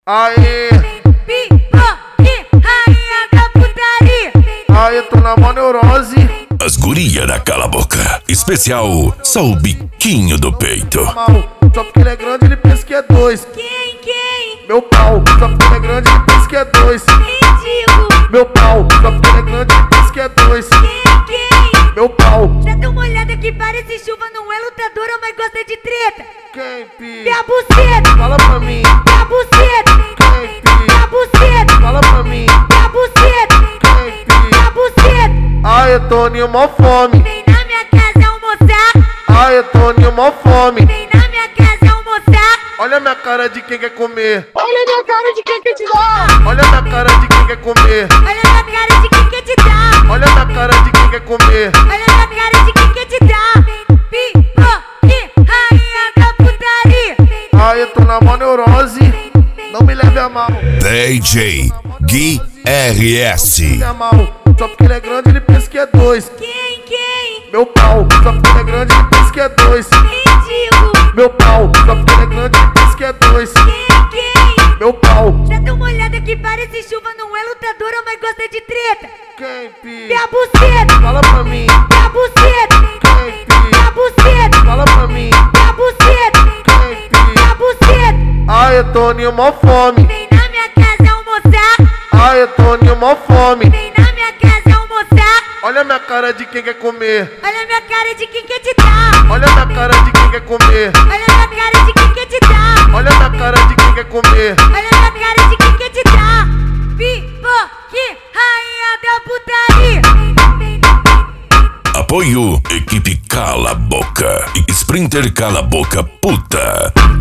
Aê, Pipoque, rainha da putaria. aê, tô na mó neurose. As guria da cala a boca. Especial, só o biquinho do peito. Mal, só porque ele é grande ele pensa que é dois. Quem? Meu pau, só porque ele é grande ele pensa que é dois. Mendigo. Meu pau, só porque ele é grande ele pensa que é dois. Quem? Meu pau, Dá uma olhada que parece chuva, não é lutadora, mas gosta de treta. quem pi? Minha buceta, Fala pra mim, minha buceta, quem pi? minha buceta, Fala pra mim, minha buceta, quem pi? minha buceta. Aê, Toninho, mó fome. Vem na minha casa almoçar, Aê, Toninho, mó fome. vem na minha casa almoçar. Olha minha cara de quem quer comer. Olha minha cara de quem quer te dar. Olha minha cara de quem quer comer. Olha minha cara de quem quer te dar, Olha minha cara de quem quer comer. olha minha cara de quem quer te dar. Pipoque, rainha da putaria. Aê, tô na mó neurose. Não me leve a mal. DJ Gui RS. Me a mal, só porque ele é grande ele pensa que é dois. Quem? Meu pau, só porque ele é grande ele pensa que é dois. Mendigo. Meu pau, só porque ele é grande ele pensa que é dois. Quem? Meu pau, Dá uma olhada que parece chuva, não é lutadora, mas gosta de treta. quem pi? Minha buceta, Fala pra mim, minha buceta, quem pi? minha buceta, Fala pra mim, minha buceta, quem pi? minha buceta. Aê, Toninho, mó fome. Vem na minha casa almoçar, Aê, Toninho, mó fome. vem na minha casa almoçar. Olha minha cara de quem quer comer. Olha minha cara de quem quer te dar, Olha minha cara de quem quer comer. olha minha cara de quem quer te dar, Olha minha cara de quem quer comer. olha minha cara de quem quer te dar. Pipoque, rainha da putaria. Apoio, equipe Cala a Boca. Sprinter Cala a Boca Puta.